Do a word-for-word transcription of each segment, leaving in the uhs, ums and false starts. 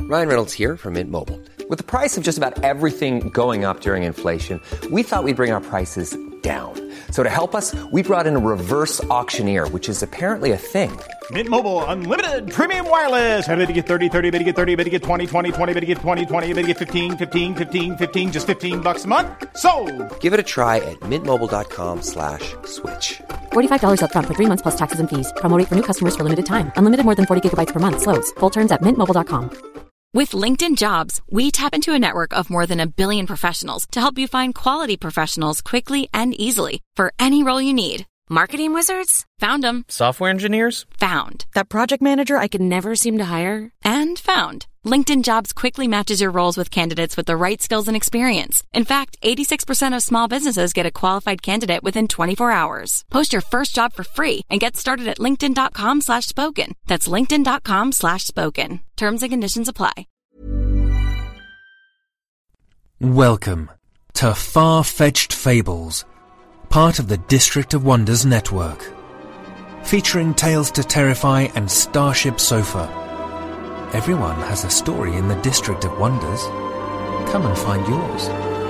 Ryan Reynolds here from Mint Mobile. With the price of just about everything going up during inflation, we thought we'd bring our prices down. So to help us, we brought in a reverse auctioneer, which is apparently a thing. Mint Mobile Unlimited Premium Wireless. How to get thirty, thirty, how to get thirty, how to get twenty, twenty, twenty, how to get twenty, twenty, how to get fifteen, fifteen, fifteen, fifteen, just fifteen bucks a month? Sold! Give it a try at mintmobile.com slash switch. forty-five dollars up front for three months plus taxes and fees. Promo rate for new customers for limited time. Unlimited more than forty gigabytes per month. Slows full terms at mint mobile dot com. With LinkedIn Jobs, we tap into a network of more than a billion professionals to help you find quality professionals quickly and easily for any role you need. Marketing wizards? Found them. Software engineers? Found. That project manager I could never seem to hire? And found. LinkedIn Jobs quickly matches your roles with candidates with the right skills and experience. In fact, eighty-six percent of small businesses get a qualified candidate within twenty-four hours. Post your first job for free and get started at linkedin.com slash spoken. That's linkedin.com slash spoken. Terms and conditions apply. Welcome to Far-Fetched Fables, part of the District of Wonders network. Featuring Tales to Terrify and Starship Sofa. Everyone has a story in the District of Wonders. Come and find yours.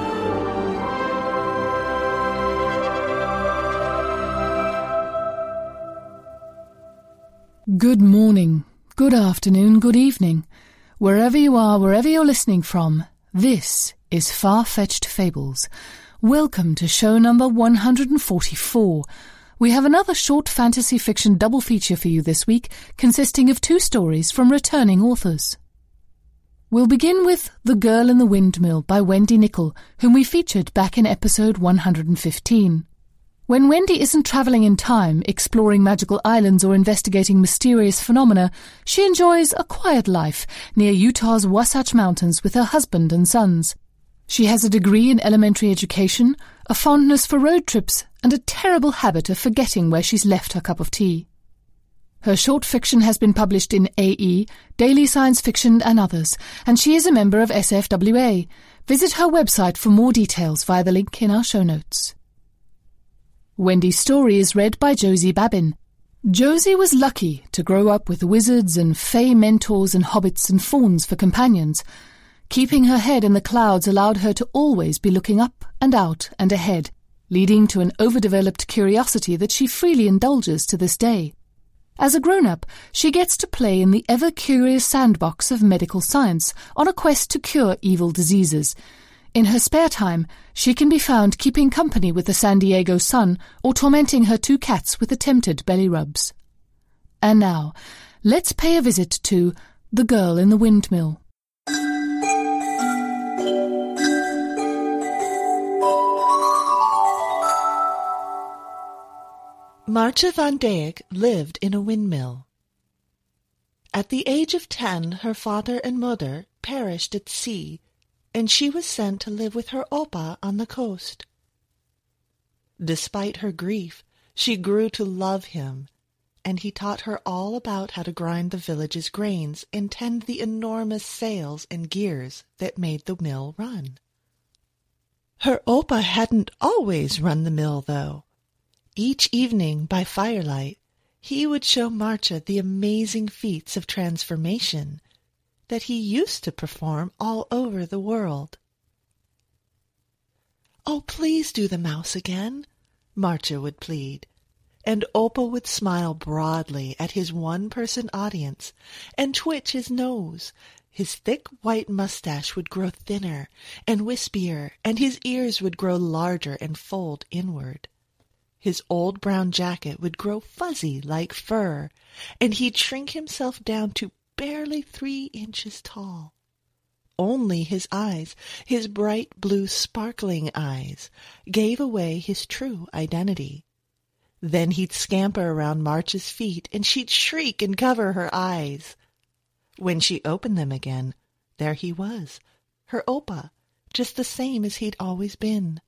Good morning, good afternoon, good evening. Wherever you are, wherever you're listening from, this is Far-Fetched Fables. Welcome to show number one hundred forty-four. We have another short fantasy fiction double feature for you this week, consisting of two stories from returning authors. We'll begin with The Girl in the Windmill by Wendy Nicol, whom we featured back in episode one hundred fifteen. When Wendy isn't travelling in time, exploring magical islands or investigating mysterious phenomena, she enjoys a quiet life near Utah's Wasatch Mountains with her husband and sons. She has a degree in elementary education, a fondness for road trips, and a terrible habit of forgetting where she's left her cup of tea. Her short fiction has been published in A E, Daily Science Fiction and others, and she is a member of S F W A. Visit her website for more details via the link in our show notes. Wendy's story is read by Josie Babin. Josie was lucky to grow up with wizards and fey mentors and hobbits and fauns for companions. Keeping her head in the clouds allowed her to always be looking up and out and ahead, leading to an overdeveloped curiosity that she freely indulges to this day. As a grown-up, she gets to play in the ever-curious sandbox of medical science on a quest to cure evil diseases. In her spare time, she can be found keeping company with the San Diego sun or tormenting her two cats with attempted belly rubs. And now, let's pay a visit to The Girl in the Windmill. Marcia van Dijk lived in a windmill. At the age of ten, her father and mother perished at sea, and she was sent to live with her opa on the coast. Despite her grief, she grew to love him, and he taught her all about how to grind the village's grains and tend the enormous sails and gears that made the mill run. Her opa hadn't always run the mill, though. Each evening, by firelight, he would show Marcia the amazing feats of transformation that he used to perform all over the world. "Oh, please do the mouse again," Marcia would plead, and Opa would smile broadly at his one-person audience and twitch his nose. His thick white mustache would grow thinner and wispier, and his ears would grow larger and fold inward. His old brown jacket would grow fuzzy like fur, and he'd shrink himself down to barely three inches tall. Only his eyes, his bright blue sparkling eyes, gave away his true identity. Then he'd scamper around Marcia's feet, and she'd shriek and cover her eyes. When she opened them again, there he was, her Opa, just the same as he'd always been.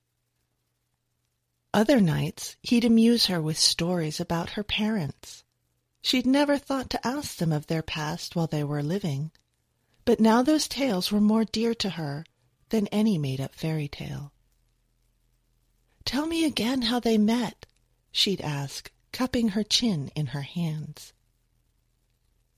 Other nights, he'd amuse her with stories about her parents. She'd never thought to ask them of their past while they were living, but now those tales were more dear to her than any made-up fairy tale. "Tell me again how they met," she'd ask, cupping her chin in her hands.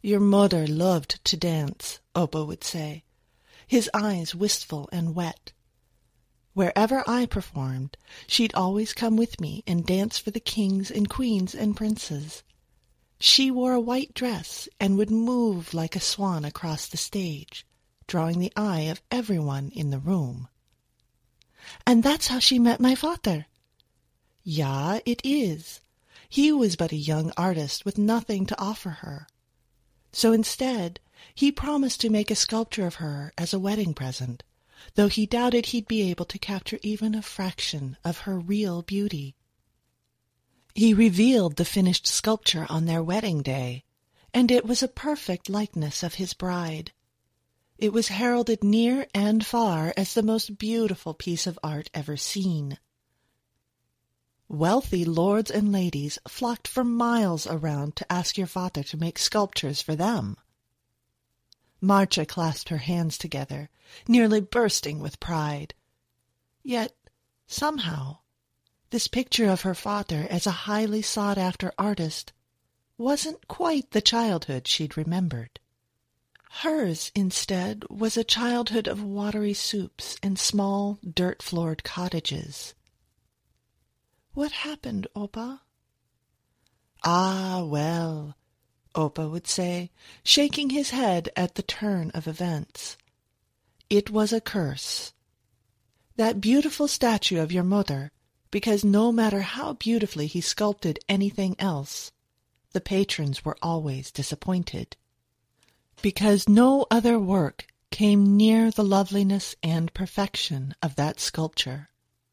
Your mother loved to dance, Oppa would say, his eyes wistful and wet. Wherever I performed, she'd always come with me and dance for the kings and queens and princes. She wore a white dress and would move like a swan across the stage, drawing the eye of everyone in the room. And that's how she met my father. Ja, it is. He was but a young artist with nothing to offer her. So instead, he promised to make a sculpture of her as a wedding present, though he doubted he'd be able to capture even a fraction of her real beauty. He revealed the finished sculpture on their wedding day, and it was a perfect likeness of his bride. It was heralded near and far as the most beautiful piece of art ever seen. Wealthy lords and ladies flocked for miles around to ask your father to make sculptures for them. Marcia clasped her hands together, nearly bursting with pride. Yet, somehow, this picture of her father as a highly sought-after artist wasn't quite the childhood she'd remembered. Hers, instead, was a childhood of watery soups and small, dirt-floored cottages. What happened, Oppa? Ah, well, Oppa would say, shaking his head at the turn of events. It was a curse. That beautiful statue of your mother, because no matter how beautifully he sculpted anything else, the patrons were always disappointed. Because no other work came near the loveliness and perfection of that sculpture.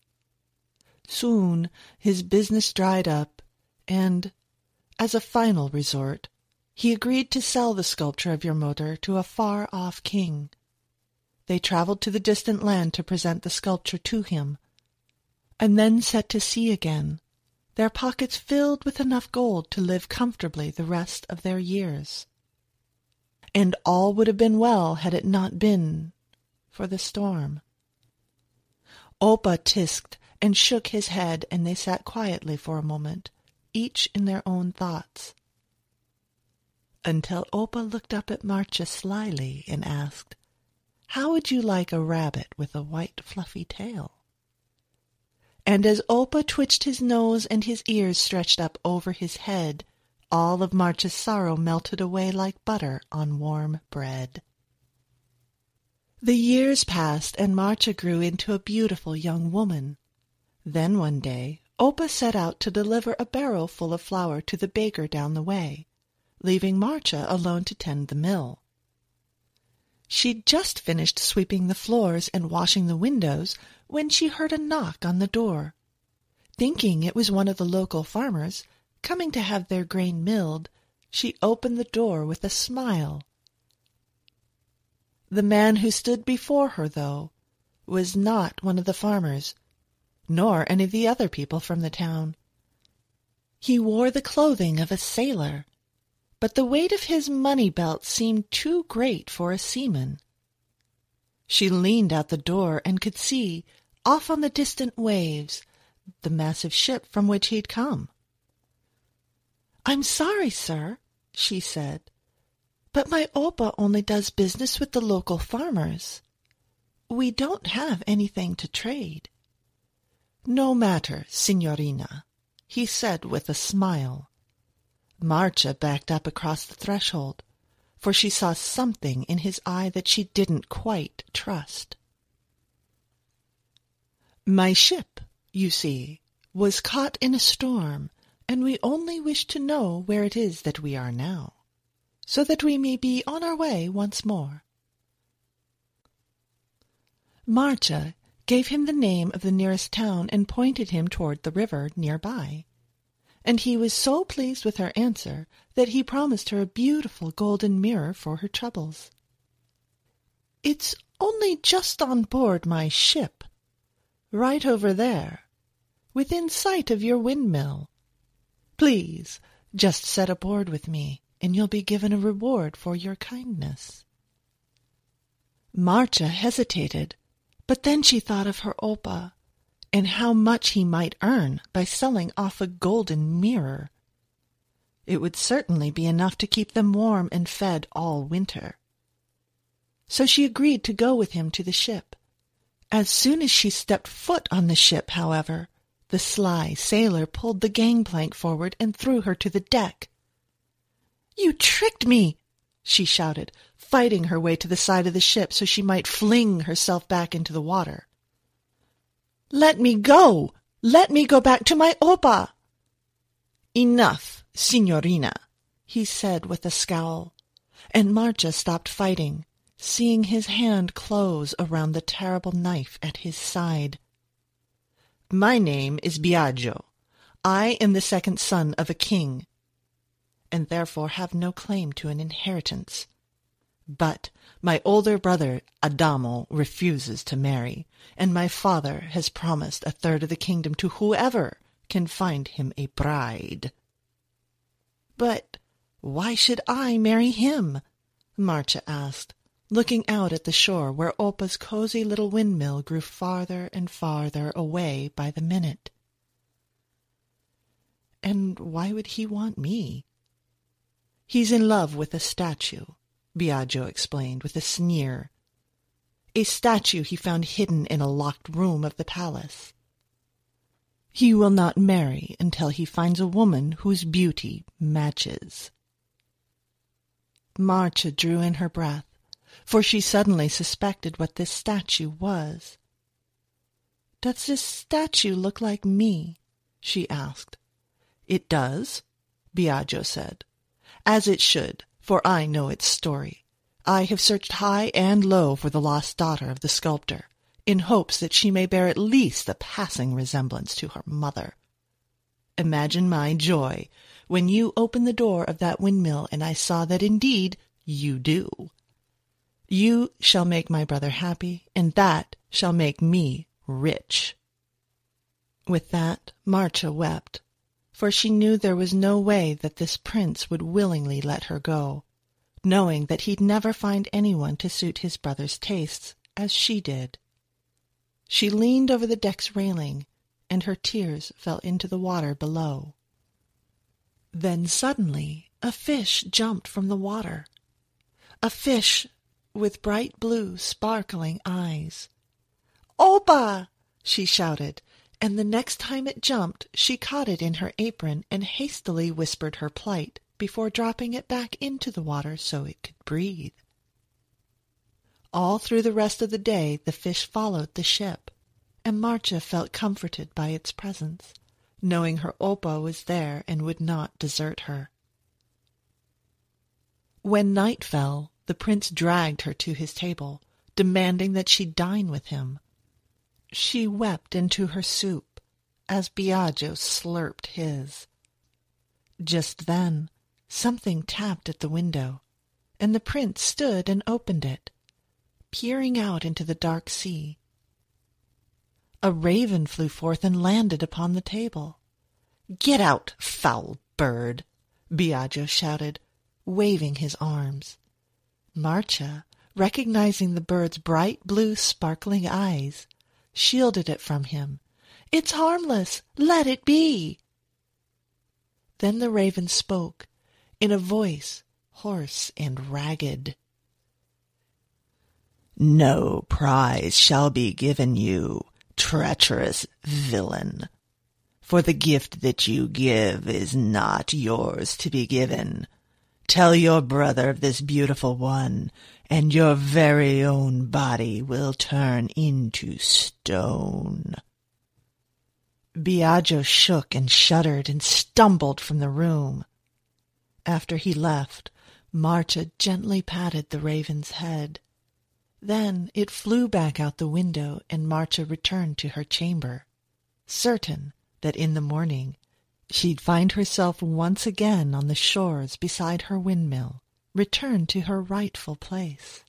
Soon his business dried up, and, as a final resort, he agreed to sell the sculpture of your mother to a far-off king. They traveled to the distant land to present the sculpture to him, and then set to sea again, their pockets filled with enough gold to live comfortably the rest of their years. And all would have been well had it not been for the storm. Oppa tisked and shook his head, and they sat quietly for a moment, each in their own thoughts, until Oppa looked up at Marcia slyly and asked, "How would you like a rabbit with a white fluffy tail?" And as Oppa twitched his nose and his ears stretched up over his head, all of Marcia's sorrow melted away like butter on warm bread. The years passed, and Marcia grew into a beautiful young woman. Then one day, Oppa set out to deliver a barrel full of flour to the baker down the way, leaving Marcia alone to tend the mill. She'd just finished sweeping the floors and washing the windows when she heard a knock on the door. Thinking it was one of the local farmers coming to have their grain milled, she opened the door with a smile. The man who stood before her, though, was not one of the farmers, nor any of the other people from the town. He wore the clothing of a sailor, but the weight of his money belt seemed too great for a seaman. She leaned out the door and could see, off on the distant waves, the massive ship from which he'd come. "I'm sorry, sir," she said, "but my Oppa only does business with the local farmers. We don't have anything to trade." "No matter, signorina," he said with a smile. Marcia backed up across the threshold, for she saw something in his eye that she didn't quite trust. "My ship, you see, was caught in a storm, and we only wish to know where it is that we are now, so that we may be on our way once more." Marcia gave him the name of the nearest town and pointed him toward the river nearby, and he was so pleased with her answer that he promised her a beautiful golden mirror for her troubles. "It's only just on board my ship, right over there, within sight of your windmill. Please, just set aboard with me, and you'll be given a reward for your kindness." Marcia hesitated, but then she thought of her Oppa, and how much he might earn by selling off a golden mirror. It would certainly be enough to keep them warm and fed all winter. So she agreed to go with him to the ship. As soon as she stepped foot on the ship, however, the sly sailor pulled the gangplank forward and threw her to the deck. "You tricked me!" she shouted, fighting her way to the side of the ship so she might fling herself back into the water. "Let me go! Let me go back to my Oppa!" "Enough, signorina," he said with a scowl, and Marcia stopped fighting, seeing his hand close around the terrible knife at his side. "My name is Biagio. I am the second son of a king, and therefore have no claim to an inheritance. But my older brother Adamo refuses to marry, and my father has promised a third of the kingdom to whoever can find him a bride." "But why should I marry him?" Marcia asked, looking out at the shore where Oppa's cozy little windmill grew farther and farther away by the minute. "And why would he want me?" "He's in love with a statue," Biagio explained with a sneer. "A statue he found hidden in a locked room of the palace. He will not marry until he finds a woman whose beauty matches." Marcia drew in her breath, for she suddenly suspected what this statue was. "Does this statue look like me?" she asked. "It does," Biagio said. "As it should, for I know its story. I have searched high and low for the lost daughter of the sculptor, in hopes that she may bear at least a passing resemblance to her mother. Imagine my joy when you opened the door of that windmill and I saw that indeed you do. You shall make my brother happy, and that shall make me rich." With that, Marcia wept, for she knew there was no way that this prince would willingly let her go, knowing that he'd never find anyone to suit his brother's tastes as she did. She leaned over the deck's railing, and her tears fell into the water below. Then suddenly a fish jumped from the water. A fish with bright blue, sparkling eyes. "Oppa!" she shouted, and the next time it jumped, she caught it in her apron and hastily whispered her plight before dropping it back into the water so it could breathe. All through the rest of the day the fish followed the ship, and Marcia felt comforted by its presence, knowing her Oppa was there and would not desert her. When night fell, the prince dragged her to his table, demanding that she dine with him. She wept into her soup, as Biagio slurped his. Just then, something tapped at the window, and the prince stood and opened it, peering out into the dark sea. A raven flew forth and landed upon the table. "Get out, foul bird!" Biagio shouted, waving his arms. Marcia, recognizing the bird's bright blue sparkling eyes, shielded it from him. "It's harmless! Let it be!" Then the raven spoke, in a voice hoarse and ragged. "No prize shall be given you, treacherous villain, for the gift that you give is not yours to be given. Tell your brother of this beautiful one, and your very own body will turn into stone." Biagio shook and shuddered and stumbled from the room. After he left, Marcia gently patted the raven's head. Then it flew back out the window, and Marcia returned to her chamber, certain that in the morning she'd find herself once again on the shores beside her windmill, returned to her rightful place.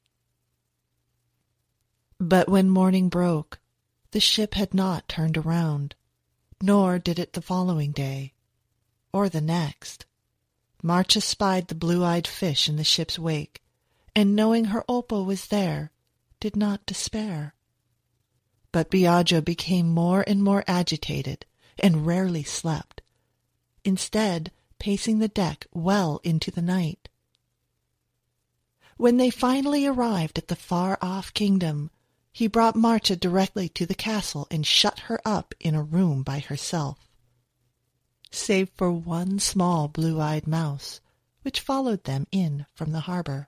But when morning broke, the ship had not turned around, nor did it the following day, or the next. Marcia spied the blue-eyed fish in the ship's wake, and knowing her Oppa was there, did not despair. But Biagio became more and more agitated, and rarely slept. Instead, pacing the deck well into the night. When they finally arrived at the far-off kingdom, he brought Marcia directly to the castle and shut her up in a room by herself, save for one small blue-eyed mouse, which followed them in from the harbor.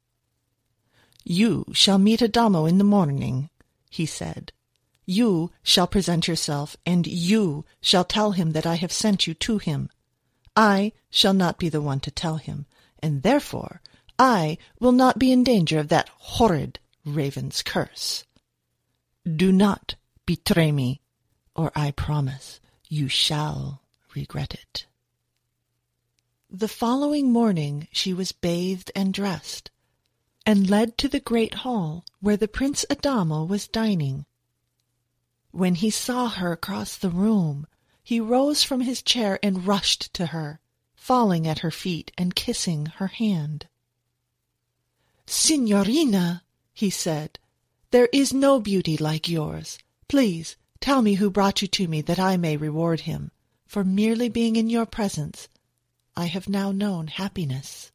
"You shall meet Adamo in the morning," he said. "You shall present yourself, and you shall tell him that I have sent you to him. I shall not be the one to tell him, and therefore I will not be in danger of that horrid raven's curse. Do not betray me, or I promise you shall regret it." The following morning she was bathed and dressed, and led to the great hall where the Prince Adamo was dining. When he saw her across the room, he rose from his chair and rushed to her, falling at her feet and kissing her hand. "Signorina," he said, "there is no beauty like yours. Please tell me who brought you to me that I may reward him. For merely being in your presence, I have now known happiness."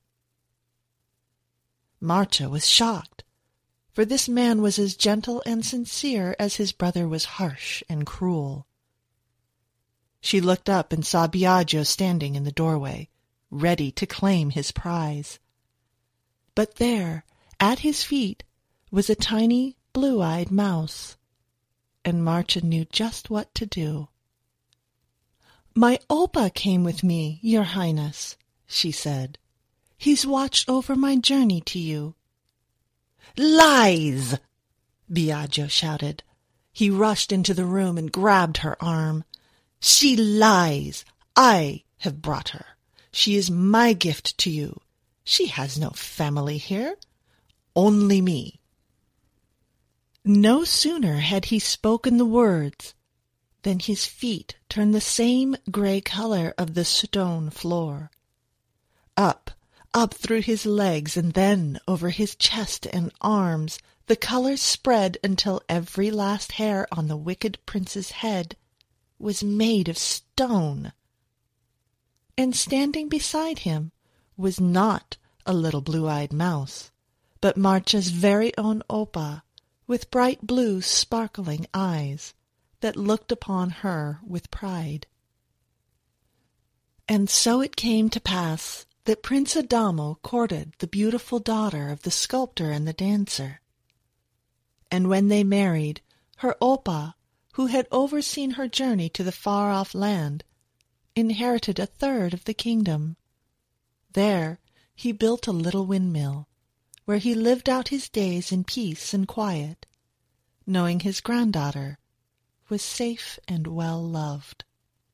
Marcia was shocked, for this man was as gentle and sincere as his brother was harsh and cruel. She looked up and saw Biagio standing in the doorway, ready to claim his prize. But there, at his feet, was a tiny blue-eyed mouse, and Marcia knew just what to do. "My Oppa came with me, your Highness," she said. "He's watched over my journey to you." "Lies!" Biagio shouted. He rushed into the room and grabbed her arm. "She lies. I have brought her. She is my gift to you. She has no family here. Only me." No sooner had he spoken the words than his feet turned the same gray color of the stone floor. Up, up through his legs, and then over his chest and arms, the color spread until every last hair on the wicked prince's head was made of stone. And standing beside him was not a little blue-eyed mouse, but Marcia's very own Oppa, with bright blue sparkling eyes that looked upon her with pride. And so it came to pass that Prince Adamo courted the beautiful daughter of the sculptor and the dancer. And when they married, her Oppa, who had overseen her journey to the far-off land, inherited a third of the kingdom. There he built a little windmill, where he lived out his days in peace and quiet, knowing his granddaughter was safe and well loved.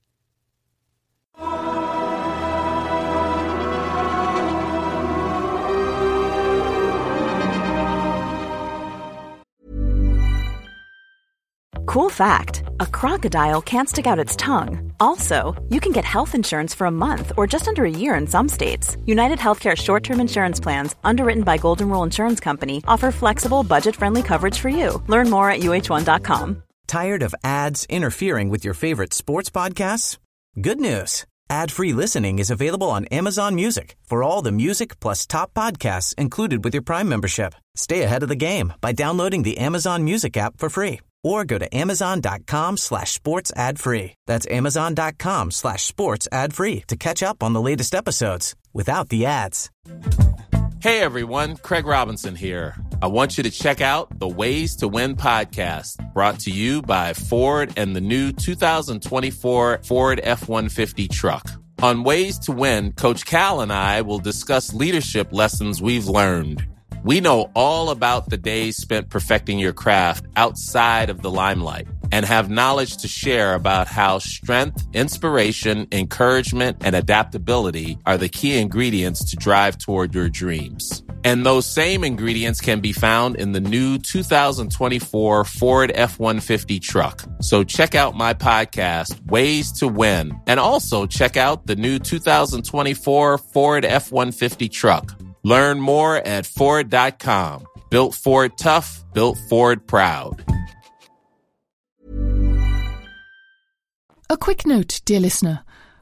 Cool fact, a crocodile can't stick out its tongue. Also, you can get health insurance for a month or just under a year in some states. United Healthcare short-term insurance plans, underwritten by Golden Rule Insurance Company, offer flexible, budget-friendly coverage for you. Learn more at U H one dot com. Tired of ads interfering with your favorite sports podcasts? Good news. Ad-free listening is available on Amazon Music for all the music plus top podcasts included with your Prime membership. Stay ahead of the game by downloading the Amazon Music app for free or go to amazon.com slash sports ad free. That's amazon.com slash sports ad free to catch up on the latest episodes without the ads. Hey everyone, Craig Robinson here. I want you to check out the Ways to Win podcast, brought to you by Ford and the new two thousand twenty-four Ford F one fifty truck. On Ways to Win, Coach Cal and I will discuss leadership lessons we've learned. We know all about the days spent perfecting your craft outside of the limelight and have knowledge to share about how strength, inspiration, encouragement, and adaptability are the key ingredients to drive toward your dreams. And those same ingredients can be found in the new two thousand twenty-four Ford F one fifty truck. So check out my podcast, Ways to Win, and also check out the new two thousand twenty-four Ford F one fifty truck. Learn more at Ford dot com. Built Ford tough, built Ford proud. A quick note, dear listener.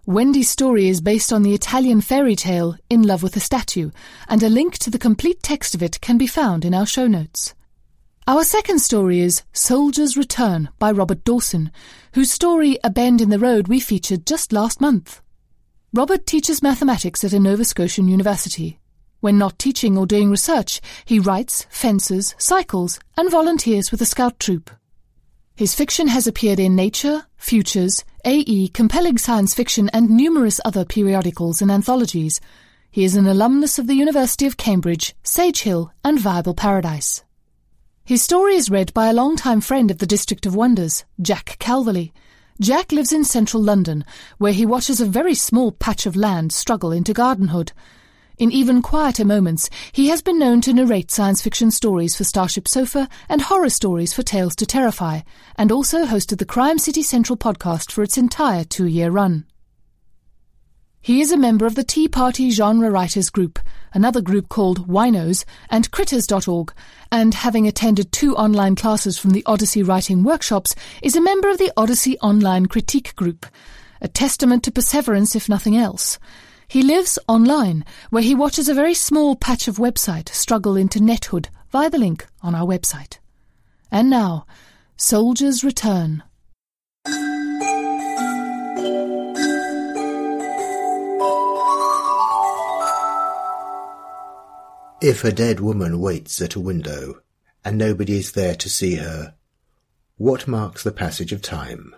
Wendy's story is based on the Italian fairy tale In Love with a Statue, and a link to the complete text of it can be found in our show notes. Our second story is Soldier's Return by Robert Dawson, whose story A Bend in the Road we featured just last month. Robert teaches mathematics at a Nova Scotian university. When not teaching or doing research, he writes, fences, cycles, and volunteers with a scout troop. His fiction has appeared in Nature, Futures, A E, Compelling Science Fiction, and numerous other periodicals and anthologies. He is an alumnus of the University of Cambridge, Sage Hill, and Viable Paradise. His story is read by a long-time friend of the District of Wonders, Jack Calverley. Jack lives in central London, where he watches a very small patch of land struggle into gardenhood. In even quieter moments, he has been known to narrate science fiction stories for Starship Sofa and horror stories for Tales to Terrify, and also hosted the Crime City Central podcast for its entire two-year run. He is a member of the Tea Party Genre Writers Group, another group called Winos, and Critters dot org, and having attended two online classes from the Odyssey Writing Workshops, is a member of the Odyssey Online Critique Group, a testament to perseverance if nothing else. He lives online, where he watches a very small patch of website struggle into nethood via the link on our website. And now, Soldier's Return. If a dead woman waits at a window, and nobody is there to see her, what marks the passage of time?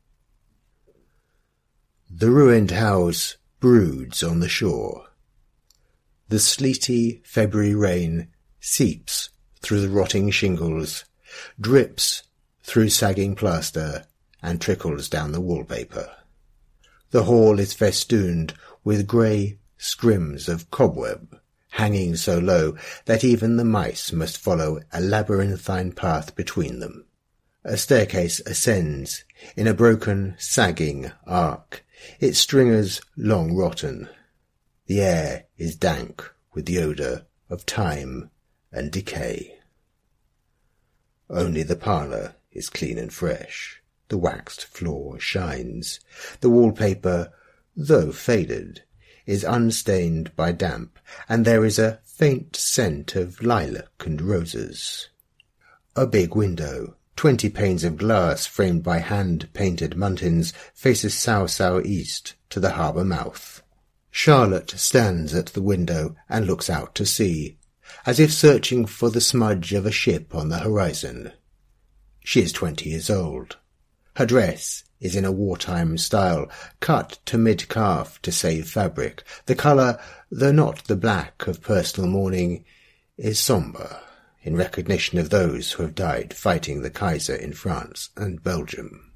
The ruined house broods on the shore. The sleety February rain seeps through the rotting shingles, drips through sagging plaster, and trickles down the wallpaper. The hall is festooned with grey scrims of cobweb, hanging so low that even the mice must follow a labyrinthine path between them. A staircase ascends in a broken, sagging arc, its stringers long rotten. The air is dank with the odour of time and decay. Only the parlour is clean and fresh. The waxed floor shines. The wallpaper, though faded, is unstained by damp, and there is a faint scent of lilac and roses. A big window, twenty panes of glass framed by hand-painted muntins, faces south-south-east to the harbour mouth. Charlotte stands at the window and looks out to sea, as if searching for the smudge of a ship on the horizon. She is twenty years old. Her dress is in a wartime style, cut to mid-calf to save fabric. The colour, though not the black of personal mourning, is sombre, in recognition of those who have died fighting the Kaiser in France and Belgium.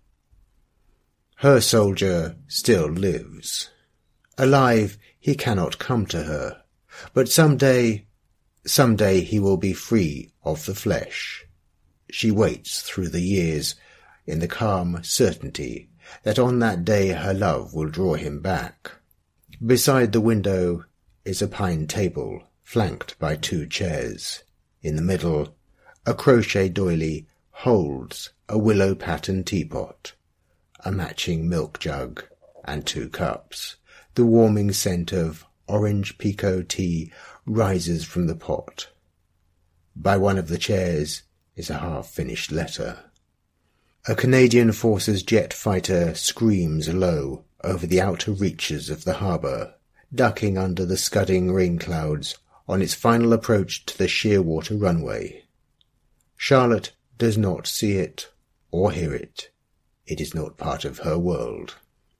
Her soldier still lives. Alive, he cannot come to her, but some day, some day he will be free of the flesh. She waits through the years, in the calm certainty that on that day her love will draw him back. Beside the window is a pine table, flanked by two chairs. In the middle, a crochet doily holds a willow-pattern teapot, a matching milk jug, and two cups. The warming scent of orange pekoe tea rises from the pot. By one of the chairs is a half-finished letter. A Canadian Forces jet fighter screams low over the outer reaches of the harbour, ducking under the scudding rain clouds on its final approach to the Sheerwater runway. Charlotte does not see it or hear it. It is not part of her world.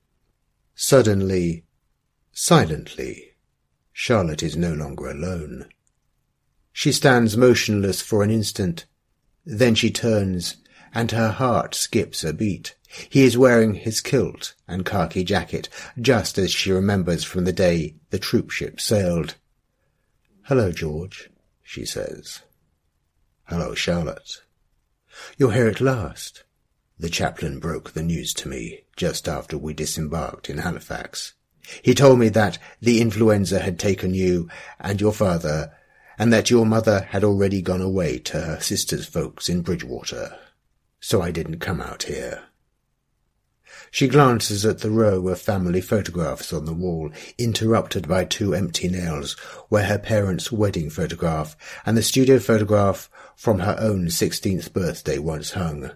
Suddenly, silently, Charlotte is no longer alone. She stands motionless for an instant, then she turns, and her heart skips a beat. He is wearing his kilt and khaki jacket, just as she remembers from the day the troopship sailed. "Hello, George," she says. "Hello, Charlotte. You're here at last." The chaplain broke the news to me just after we disembarked in Halifax. He told me that the influenza had taken you and your father, and that your mother had already gone away to her sister's folks in Bridgewater. So I didn't come out here. She glances at the row of family photographs on the wall, interrupted by two empty nails, where her parents' wedding photograph and the studio photograph from her own sixteenth birthday once hung.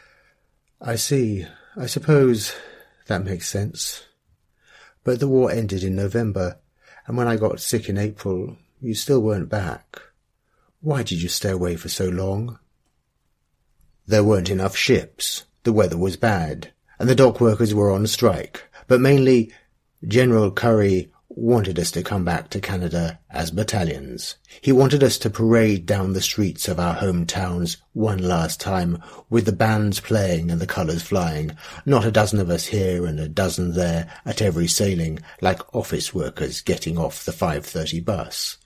I see. I suppose that makes sense. But the war ended in November, and when I got sick in April, you still weren't back. Why did you stay away for so long? There weren't enough ships. The weather was bad, and the dock workers were on strike, but mainly General Currie wanted us to come back to Canada as battalions. He wanted us to parade down the streets of our hometowns one last time, with the bands playing and the colours flying, not a dozen of us here and a dozen there at every sailing, like office workers getting off the five thirty bus.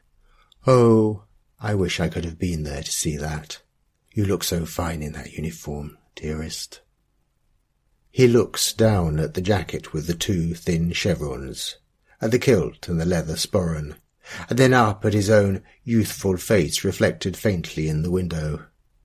Oh, I wish I could have been there to see that. You look so fine in that uniform, dearest. He looks down at the jacket with the two thin chevrons, at the kilt and the leather sporran, and then up at his own youthful face reflected faintly in the window.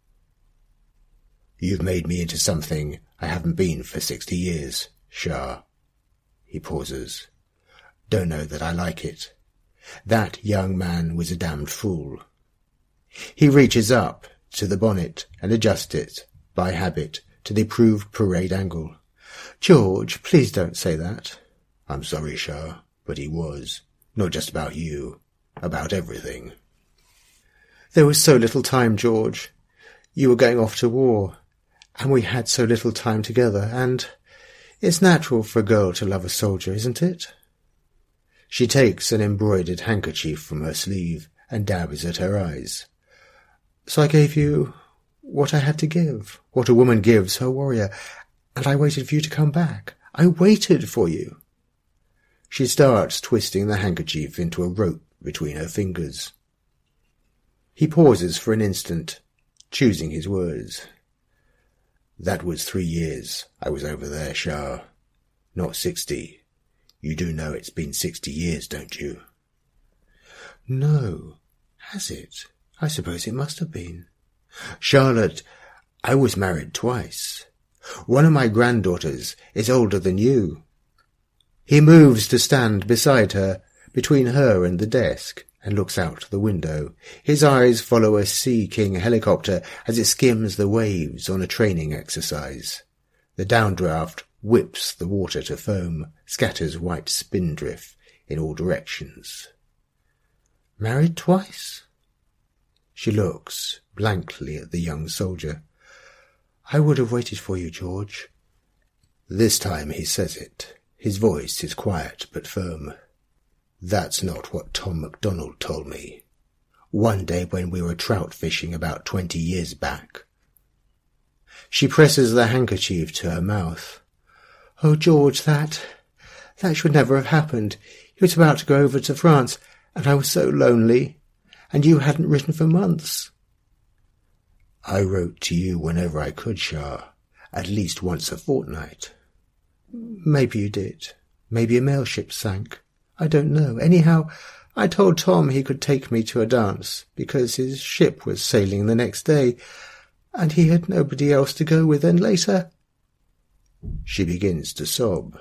You've made me into something I haven't been for sixty years, Shah. He pauses. Don't know that I like it. That young man was a damned fool. He reaches up to the bonnet and adjusts it, by habit, to the approved parade angle. George, please don't say that. I'm sorry, Shah, but he was. Not just about you. About everything. There was so little time, George. You were going off to war, and we had so little time together, and it's natural for a girl to love a soldier, isn't it? She takes an embroidered handkerchief from her sleeve and dabs at her eyes. So I gave you what I had to give, what a woman gives her warrior, and I waited for you to come back. I waited for you. She starts twisting the handkerchief into a rope between her fingers. He pauses for an instant, choosing his words. That was three years I was over there, Shah. Not sixty. You do know it's been sixty years, don't you? No. Has it? I suppose it must have been. Charlotte, I was married twice. One of my granddaughters is older than you. He moves to stand beside her, between her and the desk, and looks out the window. His eyes follow a Sea King helicopter as it skims the waves on a training exercise. The downdraft whips the water to foam, scatters white spindrift in all directions. Married twice? She looks blankly at the young soldier. I would have waited for you, George. This time he says it. His voice is quiet but firm. That's not what Tom MacDonald told me. One day when we were trout fishing about twenty years back. She presses the handkerchief to her mouth. Oh, George, that... that should never have happened. He was about to go over to France, and I was so lonely. And you hadn't written for months. I wrote to you whenever I could, Shah. At least once a fortnight. Maybe you did. Maybe a mail ship sank. I don't know. Anyhow, I told Tom he could take me to a dance, because his ship was sailing the next day, and he had nobody else to go with, and later... She begins to sob.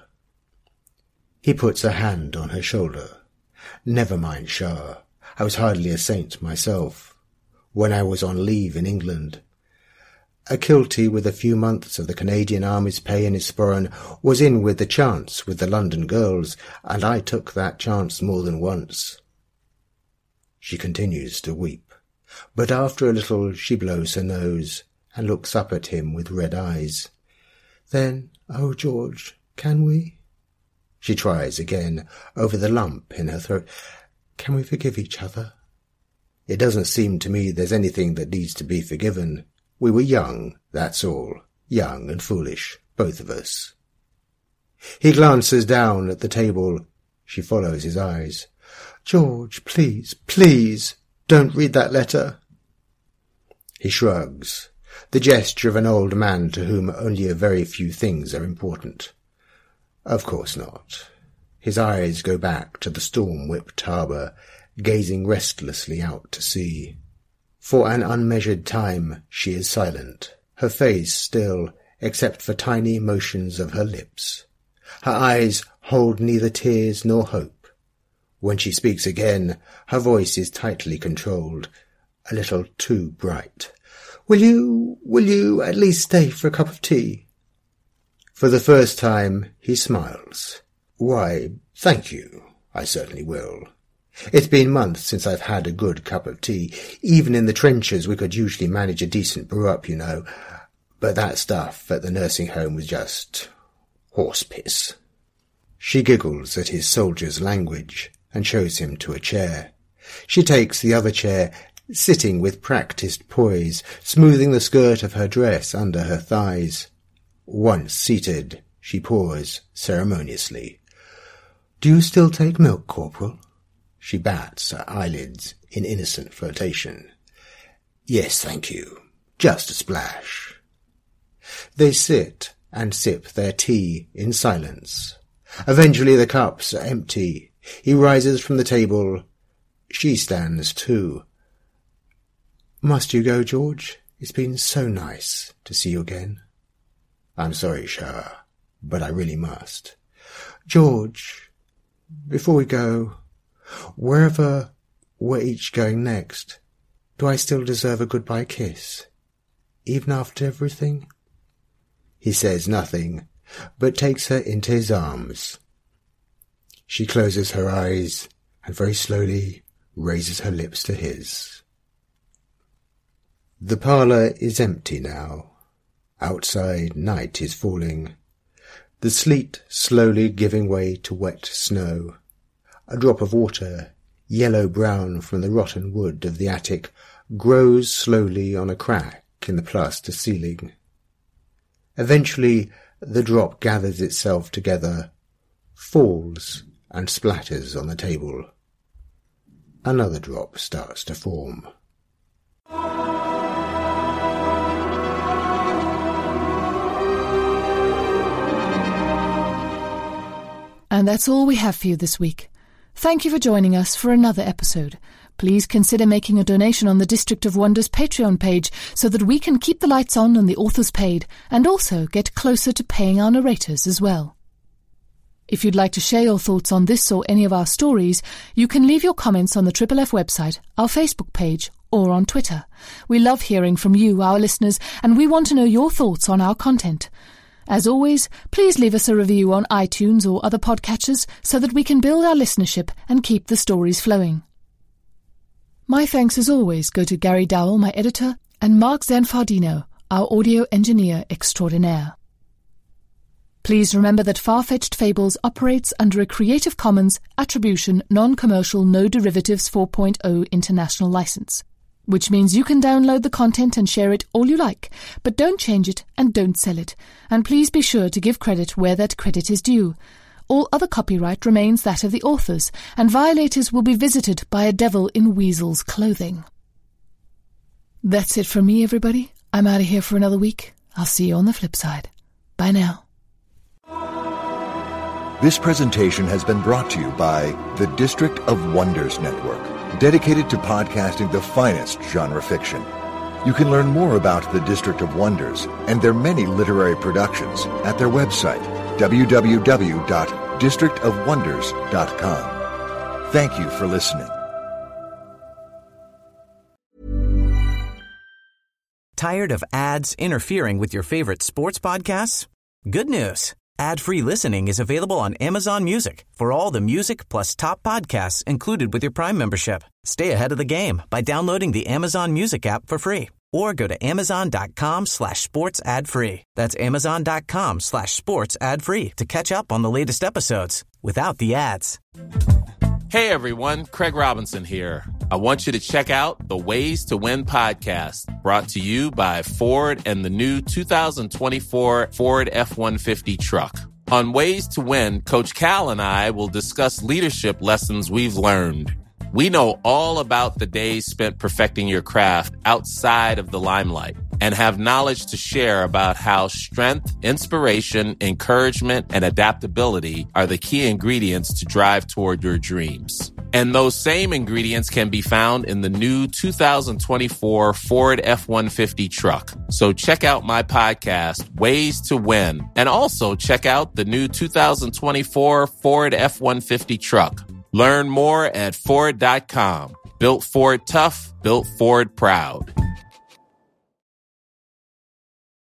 He puts a hand on her shoulder. Never mind, Shah. I was hardly a saint myself. When I was on leave in England, a kiltie with a few months of the Canadian Army's pay in his sporran was in with the chance with the London girls, and I took that chance more than once. She continues to weep, but after a little she blows her nose and looks up at him with red eyes. Then, oh, George, can we? She tries again, over the lump in her throat. Can we forgive each other? It doesn't seem to me there's anything that needs to be forgiven. We were young, that's all. Young and foolish, both of us. He glances down at the table. She follows his eyes. George, please, please, don't read that letter. He shrugs, the gesture of an old man to whom only a very few things are important. Of course not. His eyes go back to the storm-whipped harbour, gazing restlessly out to sea. For an unmeasured time she is silent, her face still, except for tiny motions of her lips. Her eyes hold neither tears nor hope. When she speaks again, her voice is tightly controlled, a little too bright. Will you, will you at least stay for a cup of tea? For the first time, he smiles. Why, thank you. I certainly will. It's been months since I've had a good cup of tea. Even in the trenches we could usually manage a decent brew-up, you know. But that stuff at the nursing home was just horse piss. She giggles at his soldier's language and shows him to a chair. She takes the other chair, sitting with practised poise, smoothing the skirt of her dress under her thighs. Once seated, she paws ceremoniously. Do you still take milk, Corporal? She bats her eyelids in innocent flirtation. Yes, thank you. Just a splash. They sit and sip their tea in silence. Eventually the cups are empty. He rises from the table. She stands too. Must you go, George? It's been so nice to see you again. I'm sorry, Shah, but I really must. George, before we go, wherever we're each going next, do I still deserve a goodbye kiss, even after everything? He says nothing, but takes her into his arms. She closes her eyes and very slowly raises her lips to his. The parlour is empty now. Outside, night is falling. The sleet slowly giving way to wet snow. A drop of water, yellow-brown from the rotten wood of the attic, grows slowly on a crack in the plaster ceiling. Eventually, the drop gathers itself together, falls, and splatters on the table. Another drop starts to form. And that's all we have for you this week. Thank you for joining us for another episode. Please consider making a donation on the District of Wonders Patreon page so that we can keep the lights on and the authors paid, and also get closer to paying our narrators as well. If you'd like to share your thoughts on this or any of our stories, you can leave your comments on the Triple F website, our Facebook page, or on Twitter. We love hearing from you, our listeners, and we want to know your thoughts on our content. As always, please leave us a review on iTunes or other podcatchers so that we can build our listenership and keep the stories flowing. My thanks as always go to Gary Dowell, my editor, and Mark Zanfardino, our audio engineer extraordinaire. Please remember that Far-Fetched Fables operates under a Creative Commons Attribution Non-Commercial No Derivatives four point oh International License, which means you can download the content and share it all you like, but don't change it and don't sell it. And please be sure to give credit where that credit is due. All other copyright remains that of the authors, and violators will be visited by a devil in weasel's clothing. That's it from me, everybody. I'm out of here for another week. I'll see you on the flip side. Bye now. This presentation has been brought to you by the District of Wonders Network, dedicated to podcasting the finest genre fiction. You can learn more about the District of Wonders and their many literary productions at their website, w w w dot district of wonders dot com. Thank you for listening. Tired of ads interfering with your favorite sports podcasts? Good news. Ad-free listening is available on Amazon Music for all the music plus top podcasts included with your Prime membership. Stay ahead of the game by downloading the Amazon Music app for free or go to amazon.com slash sports ad free. That's amazon.com slash sports ad free to catch up on the latest episodes without the ads. Hey everyone, Craig Robinson here. I want you to check out the Ways to Win podcast, brought to you by Ford and the new two thousand twenty-four Ford F one fifty truck. On Ways to Win, Coach Cal and I will discuss leadership lessons we've learned. We know all about the days spent perfecting your craft outside of the limelight and have knowledge to share about how strength, inspiration, encouragement, and adaptability are the key ingredients to drive toward your dreams. And those same ingredients can be found in the new two thousand twenty-four Ford F one fifty truck. So check out my podcast, Ways to Win, and also check out the new two thousand twenty-four Ford F one fifty truck. Learn more at Ford dot com. Built Ford tough, built Ford proud.